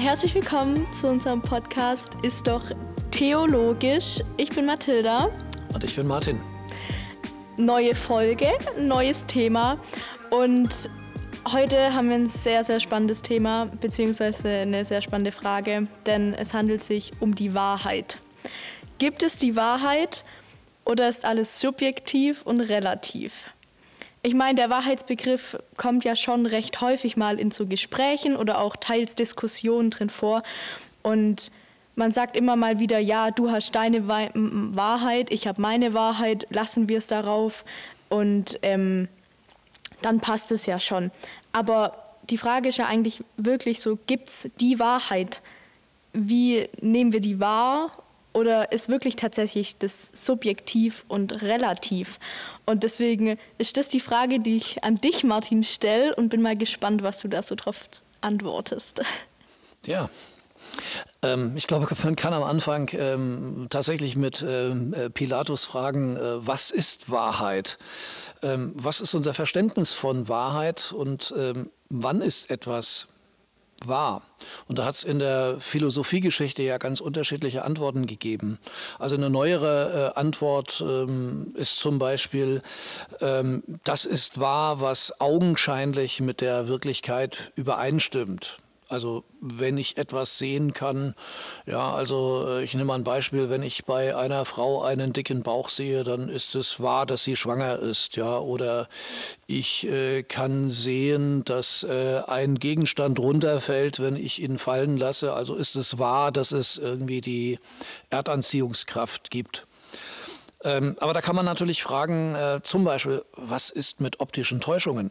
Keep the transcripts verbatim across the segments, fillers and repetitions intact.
Herzlich willkommen zu unserem Podcast Ist doch theologisch. Ich bin Mathilda. Und ich bin Martin. Neue Folge, neues Thema. Und heute haben wir ein sehr, sehr spannendes Thema, beziehungsweise eine sehr spannende Frage, denn es handelt sich um die Wahrheit. Gibt es die Wahrheit oder ist alles subjektiv und relativ? Ich meine, der Wahrheitsbegriff kommt ja schon recht häufig mal in so Gesprächen oder auch teils Diskussionen drin vor. Und man sagt immer mal wieder, ja, du hast deine Wahrheit, ich habe meine Wahrheit, lassen wir es darauf. Und ähm, dann passt es ja schon. Aber die Frage ist ja eigentlich wirklich so, gibt es die Wahrheit? Wie nehmen wir die wahr? Oder ist wirklich tatsächlich das subjektiv und relativ? Und deswegen ist das die Frage, die ich an dich, Martin, stelle und bin mal gespannt, was du da so drauf antwortest. Ja, ähm, ich glaube, man kann am Anfang ähm, tatsächlich mit ähm, Pilatus fragen, äh, was ist Wahrheit? Ähm, was ist unser Verständnis von Wahrheit und ähm, wann ist etwas wahr? Und da hat es in der Philosophiegeschichte ja ganz unterschiedliche Antworten gegeben. Also eine neuere äh, Antwort ähm, ist zum Beispiel, ähm, das ist wahr, was augenscheinlich mit der Wirklichkeit übereinstimmt. Also wenn ich etwas sehen kann, ja, also ich nehme mal ein Beispiel, wenn ich bei einer Frau einen dicken Bauch sehe, dann ist es wahr, dass sie schwanger ist, ja, oder ich äh, kann sehen, dass äh, ein Gegenstand runterfällt, wenn ich ihn fallen lasse, also ist es wahr, dass es irgendwie die Erdanziehungskraft gibt. Ähm, aber da kann man natürlich fragen, äh, zum Beispiel, was ist mit optischen Täuschungen?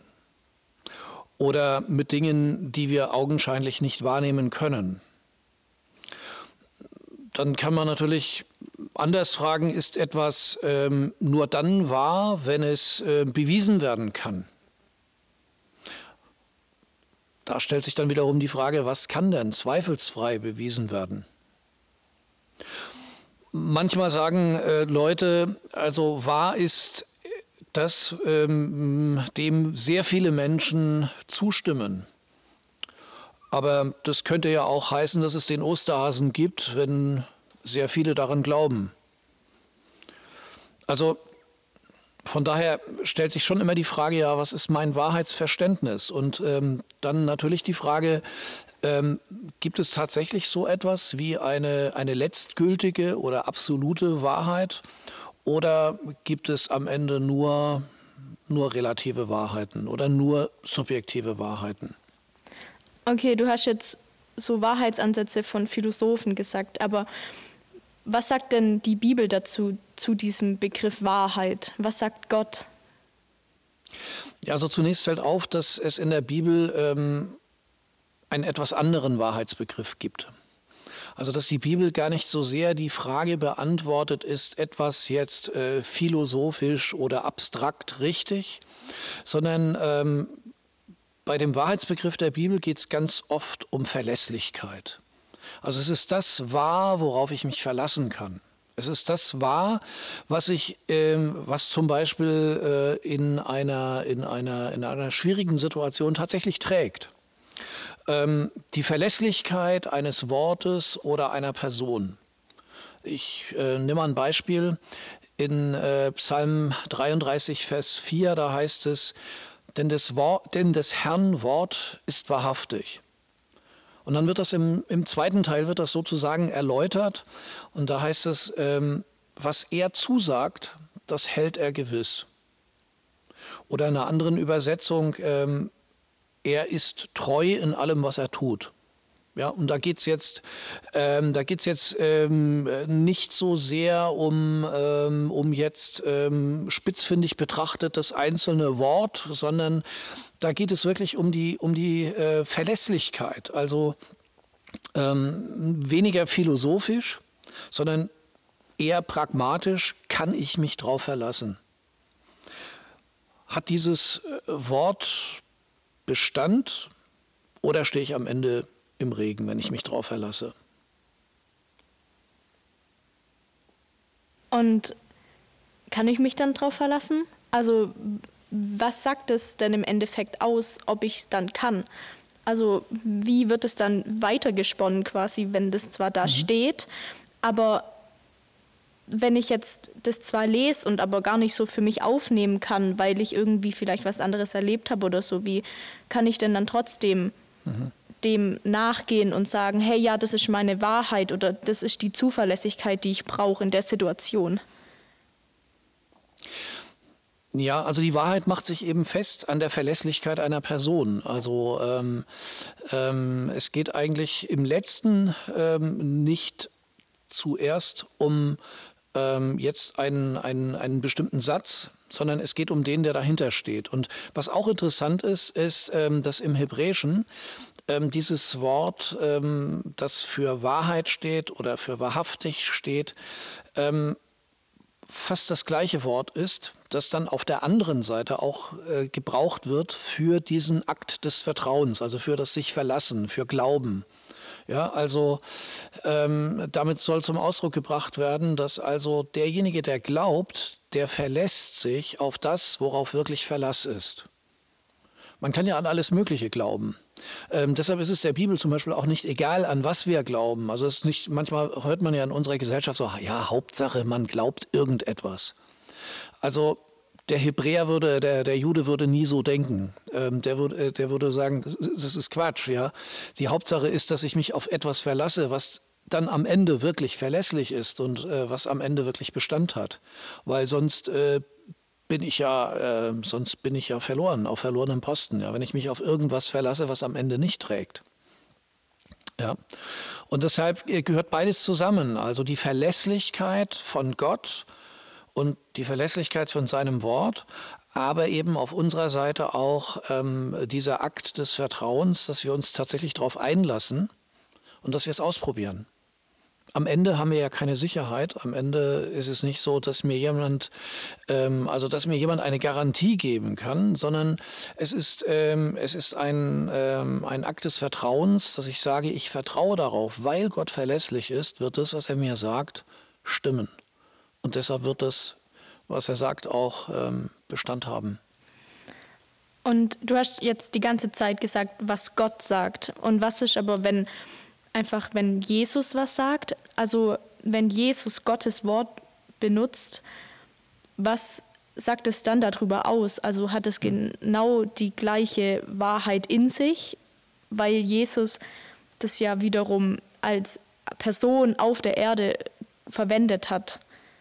Oder mit Dingen, die wir augenscheinlich nicht wahrnehmen können. Dann kann man natürlich anders fragen, ist etwas ähm, nur dann wahr, wenn es äh, bewiesen werden kann? Da stellt sich dann wiederum die Frage, was kann denn zweifelsfrei bewiesen werden? Manchmal sagen äh, Leute, also wahr ist, dass ähm, dem sehr viele Menschen zustimmen. Aber das könnte ja auch heißen, dass es den Osterhasen gibt, wenn sehr viele daran glauben. Also von daher stellt sich schon immer die Frage, ja, was ist mein Wahrheitsverständnis? Und ähm, dann natürlich die Frage, ähm, gibt es tatsächlich so etwas wie eine, eine letztgültige oder absolute Wahrheit? Oder gibt es am Ende nur, nur relative Wahrheiten oder nur subjektive Wahrheiten? Okay, du hast jetzt so Wahrheitsansätze von Philosophen gesagt, aber was sagt denn die Bibel dazu, zu diesem Begriff Wahrheit? Was sagt Gott? Ja, also zunächst fällt auf, dass es in der Bibel ähm, einen etwas anderen Wahrheitsbegriff gibt. Also dass die Bibel gar nicht so sehr die Frage beantwortet, ist etwas jetzt äh, philosophisch oder abstrakt richtig, sondern ähm, bei dem Wahrheitsbegriff der Bibel geht es ganz oft um Verlässlichkeit. Also es ist das wahr, worauf ich mich verlassen kann. Es ist das wahr, was ich, ähm, was zum Beispiel äh, in einer, in einer, in einer schwierigen Situation tatsächlich trägt. Die Verlässlichkeit eines Wortes oder einer Person. Ich äh, nehme mal ein Beispiel. In äh, Psalm dreiunddreißig, Vers vier, da heißt es, denn des, Wort, denn des Herrn Wort ist wahrhaftig. Und dann wird das im, im zweiten Teil wird das sozusagen erläutert. Und da heißt es, ähm, was er zusagt, das hält er gewiss. Oder in einer anderen Übersetzung, ähm, er ist treu in allem, was er tut. Ja, und da geht es jetzt, ähm, da geht's jetzt ähm, nicht so sehr um, ähm, um jetzt ähm, spitzfindig betrachtet das einzelne Wort, sondern da geht es wirklich um die, um die äh, Verlässlichkeit. Also ähm, weniger philosophisch, sondern eher pragmatisch, kann ich mich drauf verlassen. Hat dieses Wort Bestand oder stehe ich am Ende im Regen, wenn ich mich drauf verlasse? Und kann ich mich dann drauf verlassen? Also was sagt es denn im Endeffekt aus, ob ich es dann kann? Also wie wird es dann weitergesponnen quasi, wenn das zwar da mhm. steht, aber wenn ich jetzt das zwar lese und aber gar nicht so für mich aufnehmen kann, weil ich irgendwie vielleicht was anderes erlebt habe oder so, wie kann ich denn dann trotzdem mhm. dem nachgehen und sagen, hey, ja, das ist meine Wahrheit oder das ist die Zuverlässigkeit, die ich brauche in der Situation? Ja, also die Wahrheit macht sich eben fest an der Verlässlichkeit einer Person. Also ähm, ähm, es geht eigentlich im Letzten ähm, nicht zuerst um ähm, jetzt einen, einen, einen bestimmten Satz, sondern es geht um den, der dahinter steht. Und was auch interessant ist, ist, ähm, dass im Hebräischen ähm, dieses Wort, ähm, das für Wahrheit steht oder für wahrhaftig steht, ähm, fast das gleiche Wort ist, das dann auf der anderen Seite auch äh, gebraucht wird für diesen Akt des Vertrauens, also für das sich verlassen, für Glauben. Ja, also ähm, damit soll zum Ausdruck gebracht werden, dass also derjenige, der glaubt, der verlässt sich auf das, worauf wirklich Verlass ist. Man kann ja an alles Mögliche glauben. Ähm, deshalb ist es der Bibel zum Beispiel auch nicht egal, an was wir glauben. Also es ist nicht, manchmal hört man ja in unserer Gesellschaft so, ja, Hauptsache, man glaubt irgendetwas. Also der Hebräer würde, der, der Jude würde nie so denken. Ähm, der, würde, der würde sagen, das, das ist Quatsch. Ja? Die Hauptsache ist, dass ich mich auf etwas verlasse, was dann am Ende wirklich verlässlich ist und äh, was am Ende wirklich Bestand hat. Weil sonst äh, bin ich ja, äh, sonst bin ich ja verloren, auf verlorenem Posten. Ja? Wenn ich mich auf irgendwas verlasse, was am Ende nicht trägt. Ja? Und deshalb gehört beides zusammen. Also die Verlässlichkeit von Gott und die Verlässlichkeit von seinem Wort, aber eben auf unserer Seite auch ähm, dieser Akt des Vertrauens, dass wir uns tatsächlich darauf einlassen und dass wir es ausprobieren. Am Ende haben wir ja keine Sicherheit. Am Ende ist es nicht so, dass mir jemand, ähm, also dass mir jemand eine Garantie geben kann, sondern es ist, ähm, es ist ein, ähm, ein Akt des Vertrauens, dass ich sage, ich vertraue darauf, weil Gott verlässlich ist, wird das, was er mir sagt, stimmen. Und deshalb wird das, was er sagt, auch ähm, Bestand haben. Und du hast jetzt die ganze Zeit gesagt, was Gott sagt. Und was ist aber, wenn einfach, wenn Jesus was sagt? Also wenn Jesus Gottes Wort benutzt, was sagt es dann darüber aus? Also hat es genau die gleiche Wahrheit in sich, weil Jesus das ja wiederum als Person auf der Erde verwendet hat?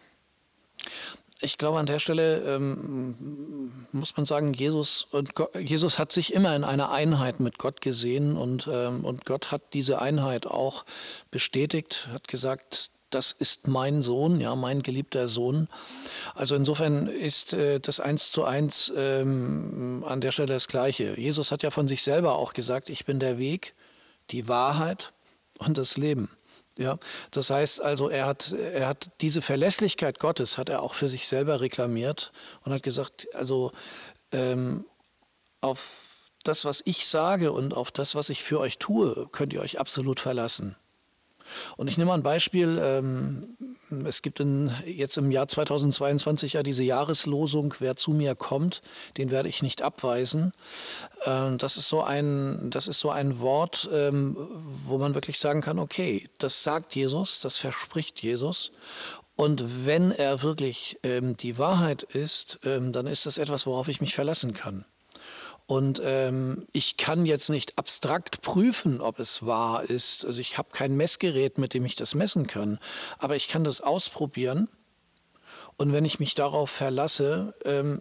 Ich glaube, an der Stelle ähm, muss man sagen, Jesus, und Gott, Jesus hat sich immer in einer Einheit mit Gott gesehen und, ähm, und Gott hat diese Einheit auch bestätigt, hat gesagt, das ist mein Sohn, ja, mein geliebter Sohn. Also insofern ist äh, das eins zu eins ähm, an der Stelle das Gleiche. Jesus hat ja von sich selber auch gesagt, ich bin der Weg, die Wahrheit und das Leben. Ja, das heißt also, er hat, er hat diese Verlässlichkeit Gottes hat er auch für sich selber reklamiert und hat gesagt, also ähm, auf das, was ich sage und auf das, was ich für euch tue, könnt ihr euch absolut verlassen. Und ich nehme mal ein Beispiel, ähm, es gibt in, jetzt im Jahr zweitausendzweiundzwanzig ja diese Jahreslosung, wer zu mir kommt, den werde ich nicht abweisen. Ähm, das ist so ein, das ist so ein Wort, ähm, wo man wirklich sagen kann, okay, das sagt Jesus, das verspricht Jesus. Und wenn er wirklich ähm, die Wahrheit ist, ähm, dann ist das etwas, worauf ich mich verlassen kann. Und ähm, ich kann jetzt nicht abstrakt prüfen, ob es wahr ist. Also ich habe kein Messgerät, mit dem ich das messen kann. Aber ich kann das ausprobieren. Und wenn ich mich darauf verlasse, ähm,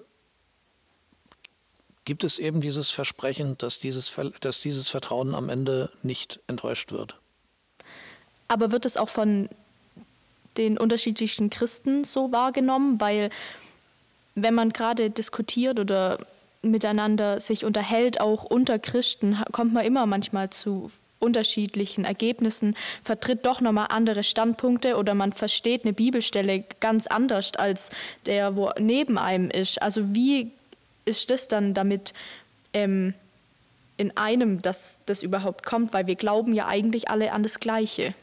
gibt es eben dieses Versprechen, dass dieses, dass dieses Vertrauen am Ende nicht enttäuscht wird. Aber wird es auch von den unterschiedlichen Christen so wahrgenommen? Weil wenn man gerade diskutiert oder miteinander sich unterhält, auch unter Christen, kommt man immer manchmal zu unterschiedlichen Ergebnissen, vertritt doch nochmal andere Standpunkte oder man versteht eine Bibelstelle ganz anders als der, wo neben einem ist. Also wie ist das dann damit ähm, in einem, dass das überhaupt kommt? Weil wir glauben ja eigentlich alle an das Gleiche.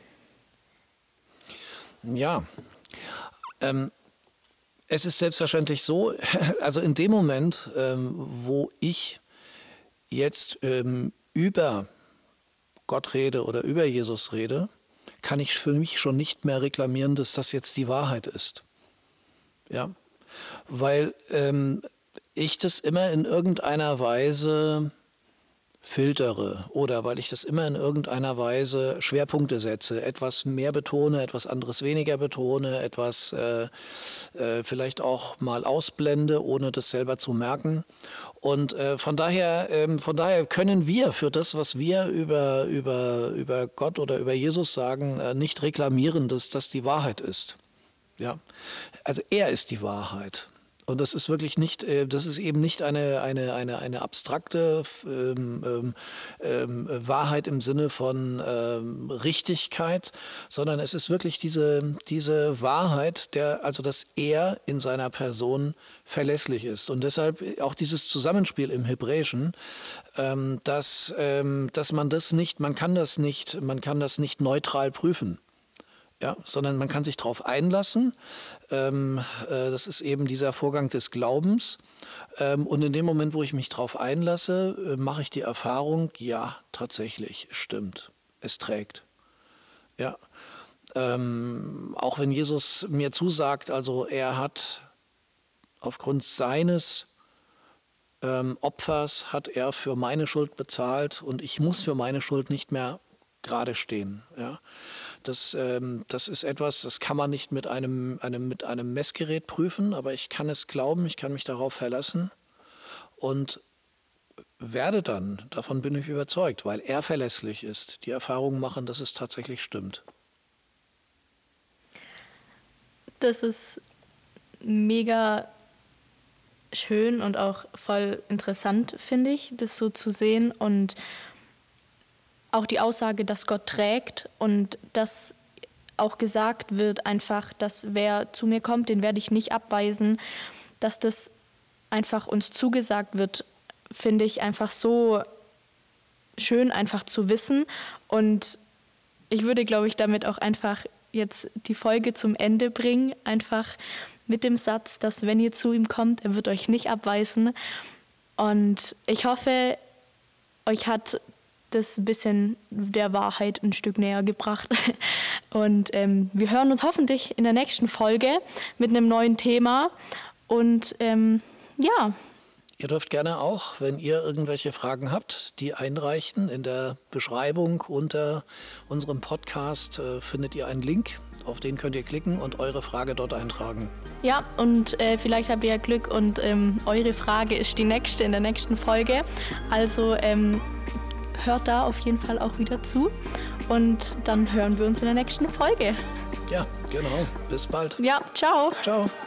Ja, ähm, es ist selbstverständlich so, also in dem Moment, ähm, wo ich jetzt ähm, über Gott rede oder über Jesus rede, kann ich für mich schon nicht mehr reklamieren, dass das jetzt die Wahrheit ist. Ja, weil ähm, ich das immer in irgendeiner Weise filtere oder weil ich das immer in irgendeiner Weise Schwerpunkte setze, etwas mehr betone, etwas anderes weniger betone, etwas äh, äh, vielleicht auch mal ausblende, ohne das selber zu merken. Und äh, von daher, ähm, von daher können wir für das, was wir über, über, über Gott oder über Jesus sagen, äh, nicht reklamieren, dass das die Wahrheit ist. Ja, also er ist die Wahrheit. Und das ist wirklich nicht, das ist eben nicht eine, eine, eine, eine abstrakte ähm, ähm, Wahrheit im Sinne von ähm, Richtigkeit, sondern es ist wirklich diese, diese Wahrheit, der, also dass er in seiner Person verlässlich ist. Und deshalb auch dieses Zusammenspiel im Hebräischen, ähm, dass, ähm, dass man das nicht, man kann das nicht, man kann das nicht neutral prüfen. Ja, sondern man kann sich darauf einlassen. Ähm, äh, das ist eben dieser Vorgang des Glaubens. Ähm, und in dem Moment, wo ich mich darauf einlasse, äh, mache ich die Erfahrung, ja, tatsächlich, stimmt, es trägt. Ja, ähm, auch wenn Jesus mir zusagt, also er hat aufgrund seines ähm, Opfers, hat er für meine Schuld bezahlt und ich muss für meine Schuld nicht mehr gerade stehen. Ja. Das, ähm, das ist etwas, das kann man nicht mit einem, einem, mit einem Messgerät prüfen, aber ich kann es glauben, ich kann mich darauf verlassen und werde dann, davon bin ich überzeugt, weil er verlässlich ist, die Erfahrung machen, dass es tatsächlich stimmt. Das ist mega schön und auch voll interessant, finde ich, das so zu sehen und auch die Aussage, dass Gott trägt und dass auch gesagt wird einfach, dass wer zu mir kommt, den werde ich nicht abweisen, dass das einfach uns zugesagt wird, finde ich einfach so schön einfach zu wissen. Und ich würde, glaube ich, damit auch einfach jetzt die Folge zum Ende bringen, einfach mit dem Satz, dass wenn ihr zu ihm kommt, er wird euch nicht abweisen. Und ich hoffe, euch hat das ein bisschen der Wahrheit ein Stück näher gebracht. Und ähm, wir hören uns hoffentlich in der nächsten Folge mit einem neuen Thema. Und ähm, ja. Ihr dürft gerne auch, wenn ihr irgendwelche Fragen habt, die einreichen. In der Beschreibung unter unserem Podcast äh, findet ihr einen Link. Auf den könnt ihr klicken und eure Frage dort eintragen. Ja, und äh, vielleicht habt ihr ja Glück und ähm, eure Frage ist die nächste in der nächsten Folge. Also ähm, hört da auf jeden Fall auch wieder zu und dann hören wir uns in der nächsten Folge. Ja, genau. Bis bald. Ja, ciao. Ciao.